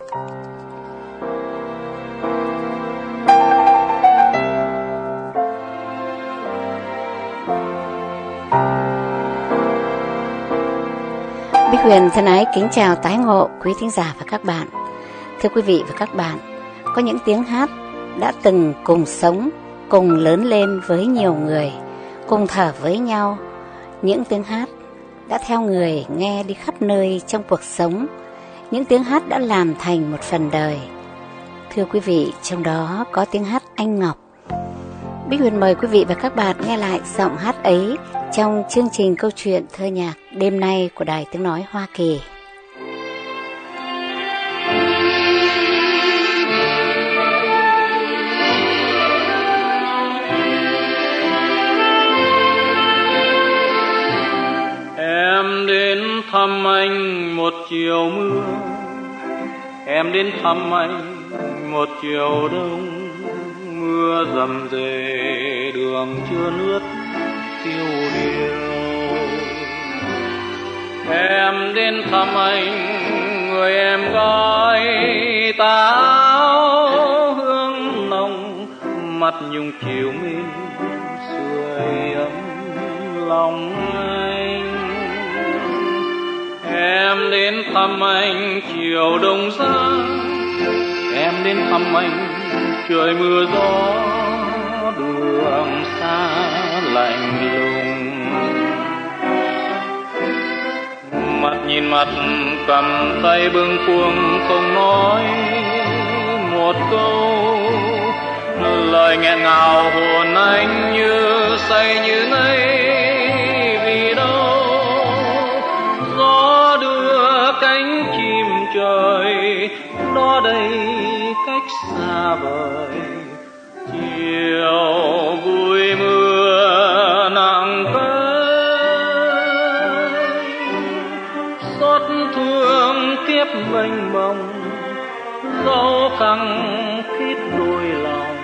Bích Huyền thân ái kính chào tái ngộ quý thính giả và các bạn. Thưa quý vị và các bạn, có những tiếng hát đã từng cùng sống, cùng lớn lên với nhiều người, cùng thở với nhau. Những tiếng hát đã theo người nghe đi khắp nơi trong cuộc sống. Những tiếng hát đã làm thành một phần đời. Thưa quý vị, trong đó có tiếng hát Anh Ngọc. Bích Huyền mời quý vị và các bạn nghe lại giọng hát ấy trong chương trình câu chuyện thơ nhạc đêm nay của Đài Tiếng Nói Hoa Kỳ. Em đến thăm anh một chiều mưa, em đến thăm anh một chiều đông. Mưa rầm rề đường chưa nước tiêu điều. Em đến thăm anh, người em gái tà áo hương nồng, mặt nhung chiều mê sưởi ấm lòng anh. Em đến thăm anh chiều đông giá, em đến thăm anh trời mưa gió, đường xa lạnh lùng. Mặt nhìn mặt cầm tay bâng khuâng không nói một câu, lời nghẹn ngào hồn anh như say như ngây. Vì đâu gió đưa cánh chim trời, đó đây cách xa vời. Chiều vui mưa nặng cay, xót thương kiếp mênh mông, dẫu khăng khít đôi lòng.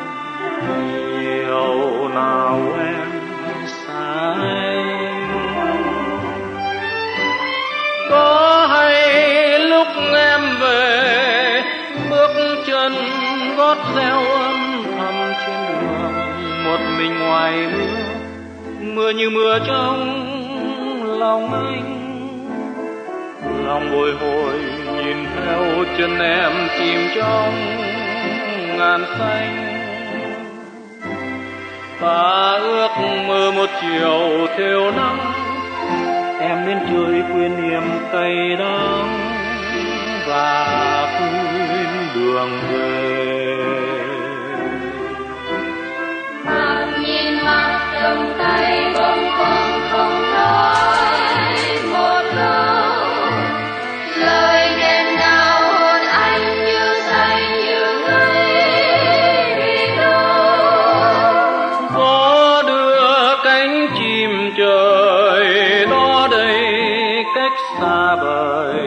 Chiều nào em xa anh, có hay lúc em về bước chân gót reo âm thầm trên đường, một mình ngoài mưa, mưa như mưa trong lòng anh. Lòng bồi hồi nhìn theo chân em chìm trong ngàn xanh. Ta ước mơ một chiều theo nắng, em đến trời quên niềm cay đắng và quên đường về. Mặt nhìn mặt cầm tay bâng khuâng không nói một câu, lời nghẹn ngào hồn anh như say như ngây. Vì đâu gió đưa cánh chim trời, đó đây cách xa vời.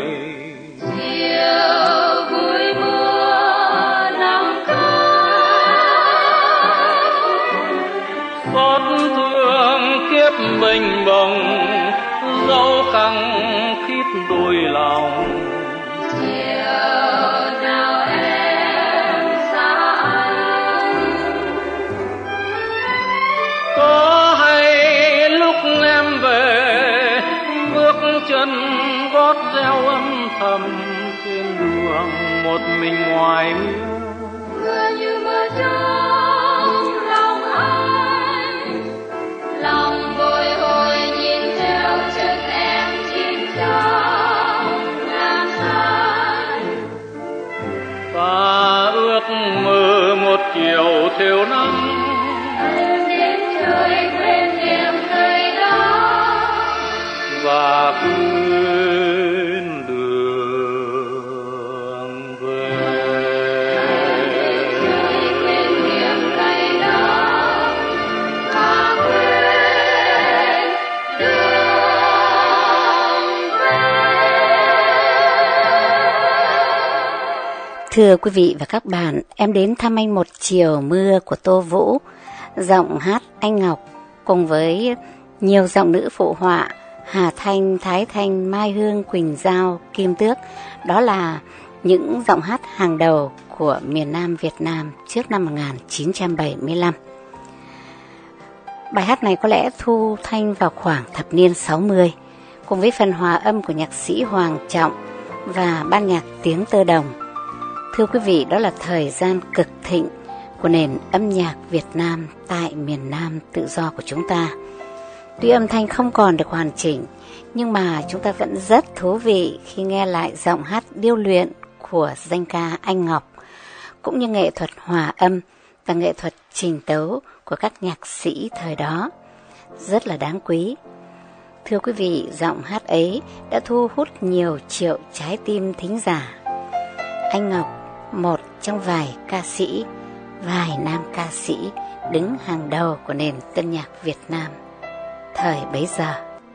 Mênh bồng dẫu khăng khít đôi lòng. Chiều nào em xa anh, có hay lúc em về bước chân gót reo âm thầm trên đường, một mình ngoài mưa, mưa như mưa trong lòng anh. Lòng bồi hồi nhìn theo chân em chìm trong ngàn xanh. Ta ước mơ một chiều theo nắng, em đến trời quên niềm cay đắng và quên đường về. Thưa quý vị và các bạn, em đến thăm anh một chiều mưa của Tô Vũ, giọng hát Anh Ngọc cùng với nhiều giọng nữ phụ họa Hà Thanh, Thái Thanh, Mai Hương, Quỳnh Giao, Kim Tước. Đó là những giọng hát hàng đầu của miền Nam Việt Nam trước năm 1975. Bài hát này có lẽ thu thanh vào khoảng thập niên 60, cùng với phần hòa âm của nhạc sĩ Hoàng Trọng và ban nhạc Tiếng Tơ Đồng. Thưa quý vị, đó là thời gian cực thịnh của nền âm nhạc Việt Nam tại miền Nam tự do của chúng ta. Tuy âm thanh không còn được hoàn chỉnh, nhưng mà chúng ta vẫn rất thú vị khi nghe lại giọng hát điêu luyện của danh ca Anh Ngọc, cũng như nghệ thuật hòa âm và nghệ thuật trình tấu của các nhạc sĩ thời đó. Rất là đáng quý. Thưa quý vị, giọng hát ấy đã thu hút nhiều triệu trái tim thính giả. Anh Ngọc, một trong vài ca sĩ, vài nam ca sĩ đứng hàng đầu của nền tân nhạc Việt Nam thời bấy giờ.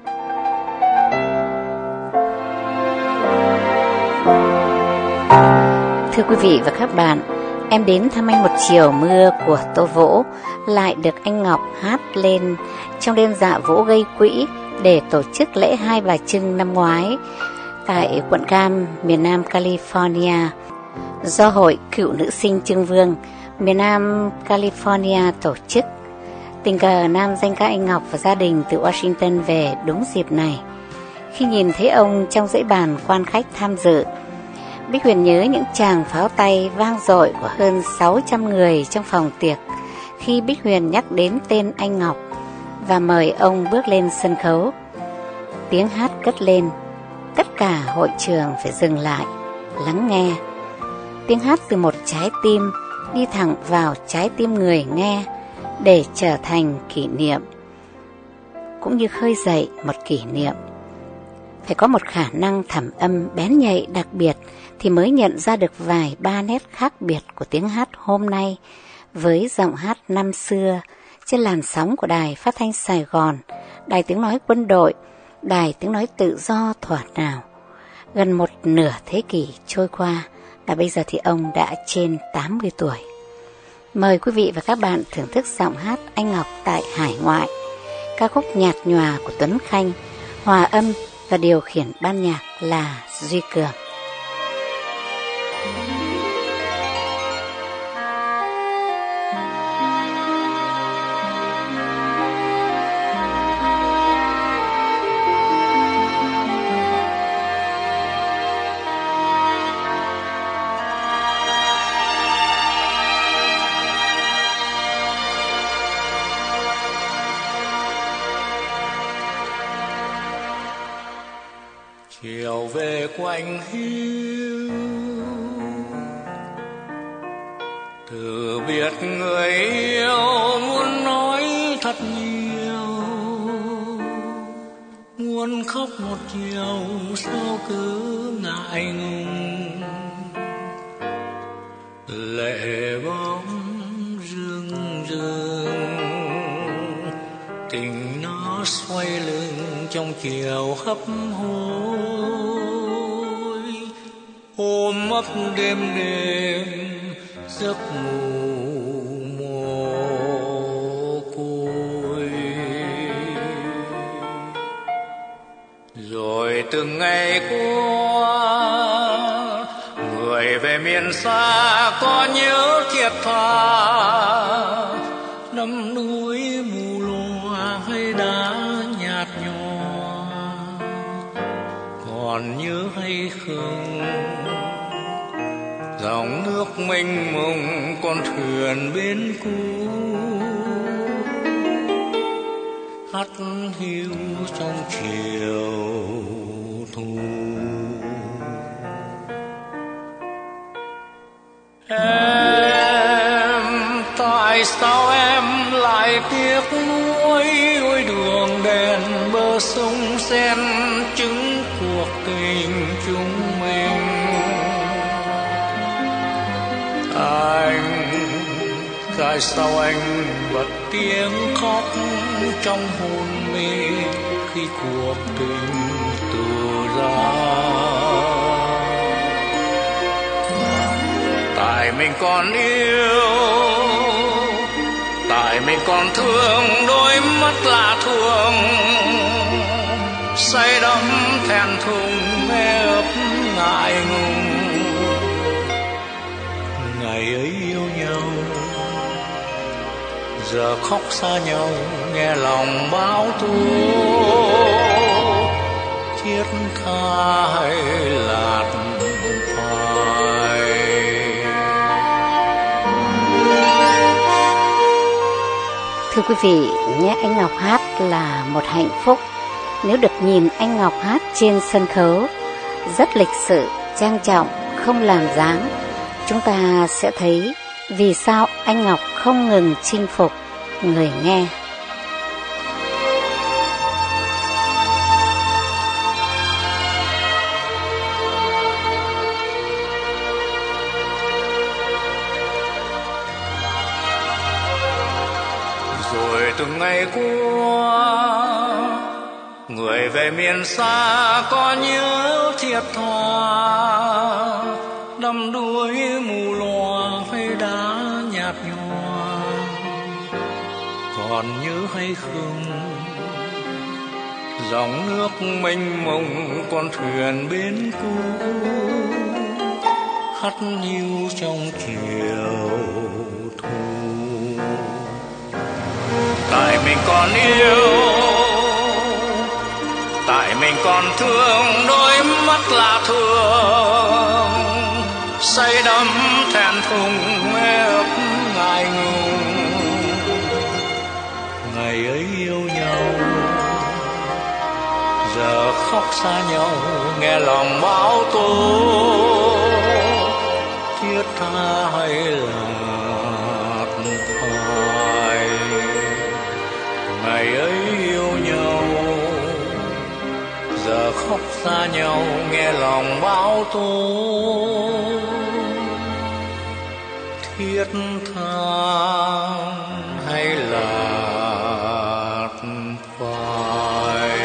Thưa quý vị và các bạn, Em đến thăm anh một chiều mưa của Tô Vỗ lại được anh Ngọc hát lên trong đêm dạ vỗ gây quỹ để tổ chức lễ Hai Bà Trưng năm ngoái tại quận Cam, miền Nam California, do Hội Cựu Nữ sinh Trưng Vương, miền Nam California tổ chức. Tình cờ nam danh ca anh Ngọc và gia đình từ Washington về đúng dịp này. Khi nhìn thấy ông trong dãy bàn quan khách tham dự, Bích Huyền nhớ những tràng pháo tay vang dội của hơn 600 người trong phòng tiệc khi Bích Huyền nhắc đến tên anh Ngọc và mời ông bước lên sân khấu. Tiếng hát cất lên, tất cả hội trường phải dừng lại, lắng nghe. Tiếng hát từ một trái tim đi thẳng vào trái tim người nghe để trở thành kỷ niệm, cũng như khơi dậy một kỷ niệm. Phải có một khả năng thẩm âm bén nhạy đặc biệt thì mới nhận ra được vài ba nét khác biệt của tiếng hát hôm nay với giọng hát năm xưa trên làn sóng của Đài Phát thanh Sài Gòn, Đài Tiếng nói Quân đội, Đài Tiếng nói Tự do thuở nào. Gần một nửa thế kỷ trôi qua và bây giờ thì ông đã trên 80 tuổi. Mời quý vị và các bạn thưởng thức giọng hát anh Ngọc tại hải ngoại, ca khúc Nhạt Nhòa của Tuấn Khanh, hòa âm và điều khiển ban nhạc là Duy Cường. Chiều về quạnh hiu, từ biệt người yêu muốn nói thật nhiều, muốn khóc một chiều sao cứ ngại ngùng, lệ bóng rưng rưng, tình nó xoay lưng trong chiều hấp hối, ôm ấp đêm đêm giấc ngủ mồ côi. Rồi từng ngày qua, người về miền xa có nhớ thiệt tha, năm núi mù loa hay đá nhạt nhòa, còn nhớ hay không dòng nước mênh mông con thuyền bên cũ hắt hiu trong chiều thu. Em tại sao em lại tiếc nuối, ôi đường đèn bờ sông sen chứng cuộc tình chúng mình. Anh tại sao anh bật tiếng khóc trong hôn mê khi cuộc tình từ ra. Tại mình còn yêu, tại mình còn thương đôi mắt lạ thường, say đắm thẹn thùng mê ấp ngại ngùng. ngày ấy yêu nhau, giờ khóc xa nhau nghe lòng bão tố, thiết tha hay lạt phai. Thưa quý vị, nghe anh Ngọc hát là một hạnh phúc. Nếu được nhìn anh Ngọc hát trên sân khấu, rất lịch sự, trang trọng, không làm dáng, chúng ta sẽ thấy vì sao anh Ngọc không ngừng chinh phục người nghe. Rồi từng ngày qua, người về miền xa có nhớ thiệt thà, đắm đuối mù lòa hay đá nhạt nhòa, còn nhớ hay không dòng nước mênh mông con thuyền bến cũ hắt hiu trong chiều thu. Tại mình còn yêu, tại mình còn thương, đôi mắt lạ thường say đắm thẹn thùng mê ấp ngại ngùng. Ngày ấy yêu nhau, giờ khóc xa nhau nghe lòng bão tố, thiết tha hay lạt phai. Ngày ấy yêu nhau, giờ khóc xa nhau nghe lòng bão tố, thiết tha hay lạt phai.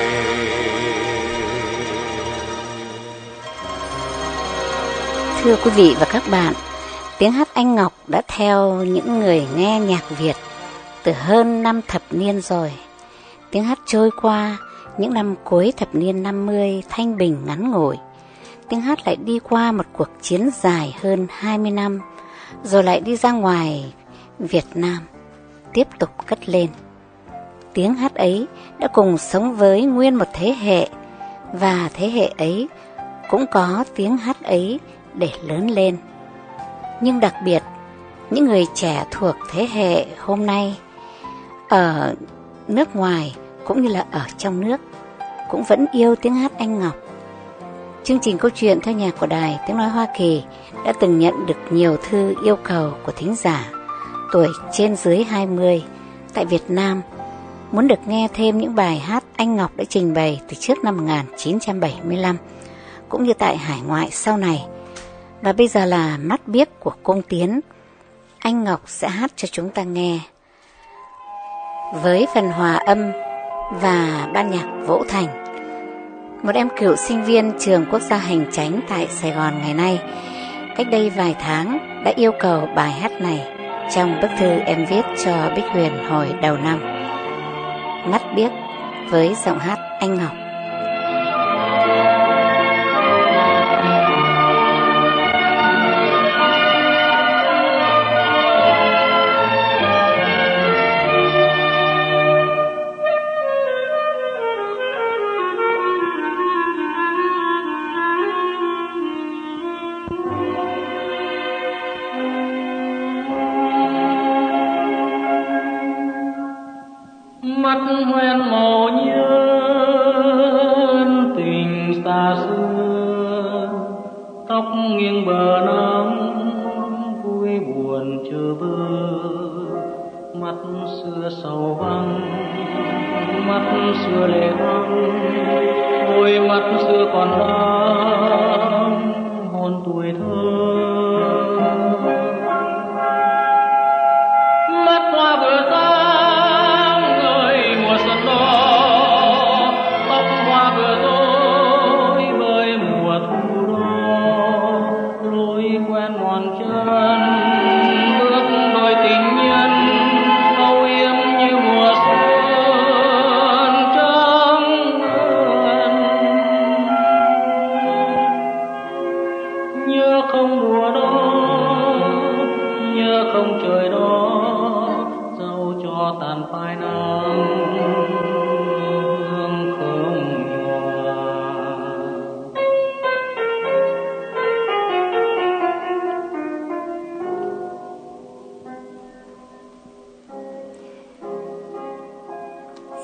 Thưa quý vị và các bạn, tiếng hát anh Ngọc đã theo những người nghe nhạc Việt từ hơn 5 thập niên rồi. Tiếng hát trôi qua những năm cuối thập niên 50 thanh bình ngắn ngủi. Tiếng hát lại đi qua một cuộc chiến dài hơn 20 năm, rồi lại đi ra ngoài Việt Nam, tiếp tục cất lên. Tiếng hát ấy đã cùng sống với nguyên một thế hệ, và thế hệ ấy cũng có tiếng hát ấy để lớn lên. Nhưng đặc biệt, những người trẻ thuộc thế hệ hôm nay ở nước ngoài cũng như là ở trong nước cũng vẫn yêu tiếng hát anh Ngọc. Chương trình Câu chuyện theo nhạc của Đài Tiếng Nói Hoa Kỳ đã từng nhận được nhiều thư yêu cầu của thính giả tuổi trên dưới 20 tại Việt Nam muốn được nghe thêm những bài hát anh Ngọc đã trình bày từ trước năm 1975, cũng như tại hải ngoại sau này. Và bây giờ là mắt biếc của Cung Tiến, anh Ngọc sẽ hát cho chúng ta nghe với phần hòa âm và ban nhạc Vỗ Thành. Một em cựu sinh viên trường Quốc gia Hành Chánh tại Sài Gòn ngày nay, cách đây vài tháng đã yêu cầu bài hát này trong bức thư em viết cho Bích Huyền hồi đầu năm. Mắt biếc với giọng hát anh Ngọc. Mắt hoen màu nhớ tình xa xưa, tóc nghiêng bờ nắng vui buồn chờ bơ. Mắt xưa sầu vắng, mắt xưa lệ vắng, đôi mắt xưa còn đang hồn tuổi thơ. Mắt hoa vừa ra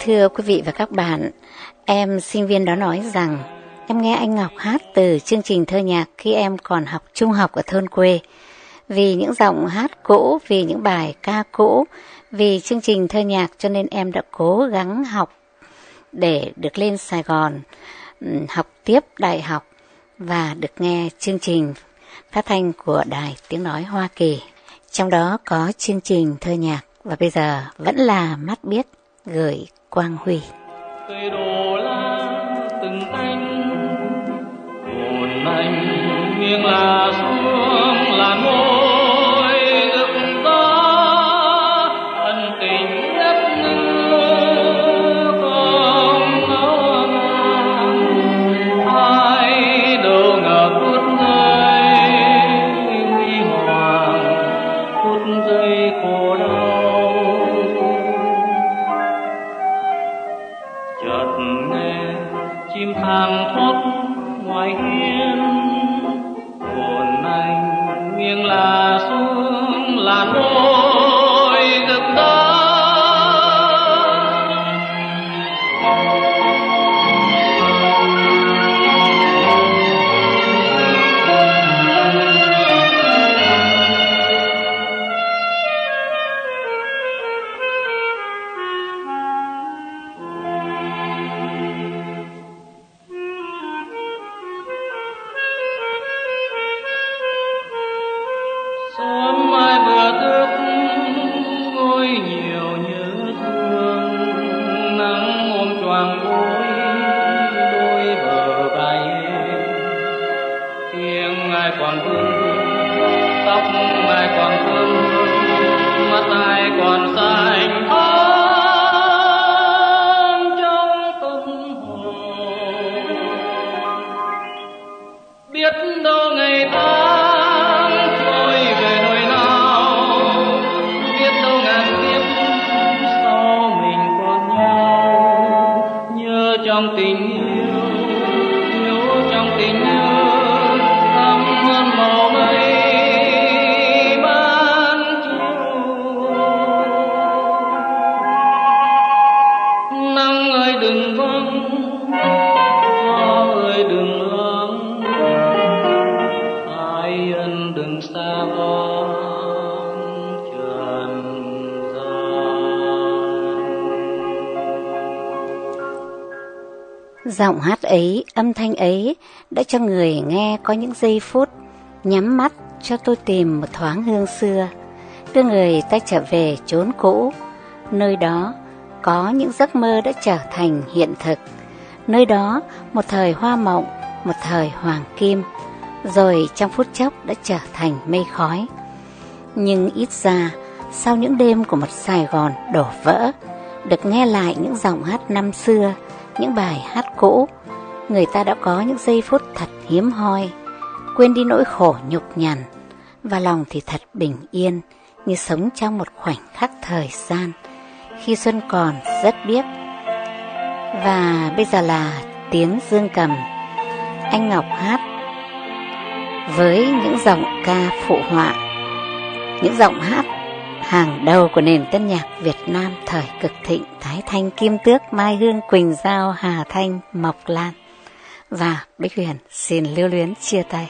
Thưa quý vị và các bạn, em sinh viên đó nói rằng em nghe anh Ngọc hát từ chương trình thơ nhạc khi em còn học trung học ở thôn quê. Vì những giọng hát cũ, vì những bài ca cũ, vì chương trình thơ nhạc cho nên em đã cố gắng học để được lên Sài Gòn, học tiếp đại học và được nghe chương trình phát thanh của Đài Tiếng Nói Hoa Kỳ. Trong đó có chương trình thơ nhạc và bây giờ vẫn là Mắt Biếc gửi Quang Huy. Cây đổ lá từng cánh, hồn anh nghiêng là xuống là môi ước gió ân tình nhất ngơ không ngỡ ngàng. Ai đâu ngờ phút giây huy hoàng, phút giây khổ đau. Chợt nghe chim thang thoát ngoài hiên, hồn anh nghiêng là xuống là môi rực đó. Sớm mai vừa thức ngồi nhiều nhớ thương, nắng ôm choàng đôi bờ vai em. Tiếng ai còn vương, tóc ai còn vương, mắt ai còn xanh thắm trong tâm hồn. Biết đâu ngày tháng trôi về nơi nào, biết đâu ngàn kiếp sau mình còn nhau. Nhớ trong tình yêu, nhớ trong tình yêu, thắm hơn màu mây ban chiều. Nắng ơi đừng vắng, gió ơi đừng lắng, ai ân đừng xa vắng trần gian. Giọng hát ấy, âm thanh ấy đã cho người nghe có những giây phút nhắm mắt cho tôi tìm một thoáng hương xưa, đưa người ta trở về chốn cũ. Nơi đó có những giấc mơ đã trở thành hiện thực. Nơi đó một thời hoa mộng, một thời hoàng kim, rồi trong phút chốc đã trở thành mây khói. Nhưng ít ra, sau những đêm của một Sài Gòn đổ vỡ, được nghe lại những giọng hát năm xưa, những bài hát cũ, người ta đã có những giây phút thật hiếm hoi, quên đi nỗi khổ nhục nhằn, và lòng thì thật bình yên, như sống trong một khoảnh khắc thời gian, khi xuân còn rất biếc. Và bây giờ là tiếng dương cầm, anh Ngọc hát với những giọng ca phụ họa, những giọng hát hàng đầu của nền tân nhạc Việt Nam thời cực thịnh: Thái Thanh, Kim Tước, Mai Hương, Quỳnh Giao, Hà Thanh, Mộc Lan. Và Bích Huyền xin lưu luyến chia tay.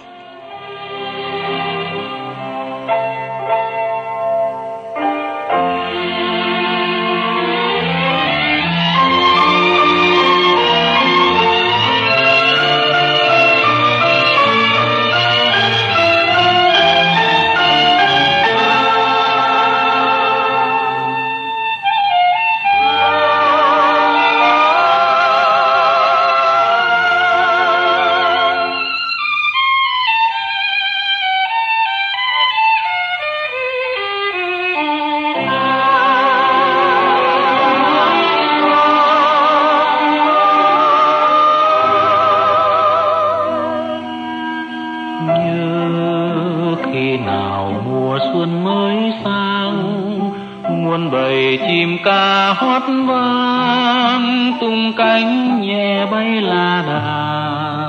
muôn bầy chim ca hót vang, tung cánh nhẹ bay la đà.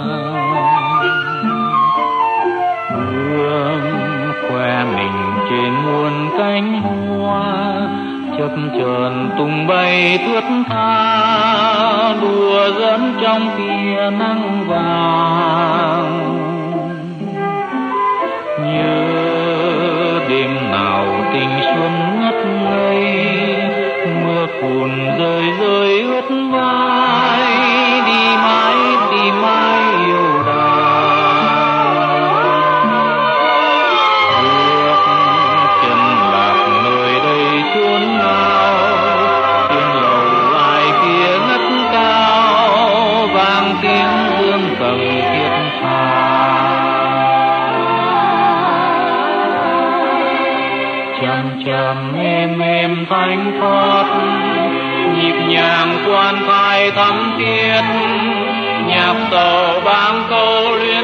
Hương khoe mình trên muôn cánh hoa, chập chờn tung bay thướt tha, đùa giỡn trong tia nắng vàng. Nhớ đêm nào tình xuân ngất ngây, mưa phùn rơi rơi ướt vai, đi mãi tìm mãi yêu đàng. Bước chân lạc nơi đây chốn nào, tiếng lầu ai kia ngất cao, vang tiếng dương cầm thiết tha. Chậm chậm êm êm thanh thoát, nhịp nhàng quan phai thắm thiết, nhạc sầu bang câu luyến